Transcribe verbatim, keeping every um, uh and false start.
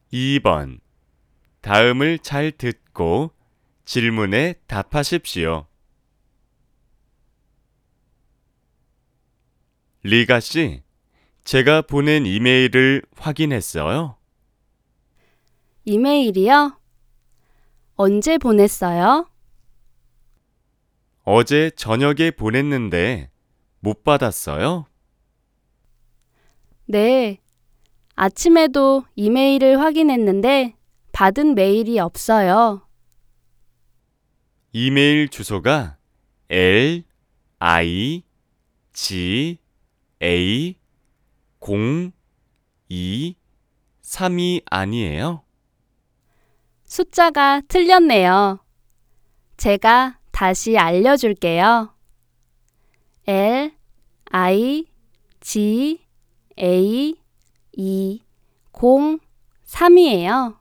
이 번. 다음을 잘 듣고 질문에 답하십시오. 리가 씨, 제가 보낸 이메일을 확인했어요? 이메일이요? 언제 보냈어요? 어제 저녁에 보냈는데 못 받았어요? 네. 아침에도 이메일을 확인했는데 받은 메일이 없어요. 이메일 주소가 L, I, G, A, 공, 이, 삼이 아니에요? 숫자가 틀렸네요. 제가 다시 알려줄게요. L, I, G, A, 이, 공, 삼이에요.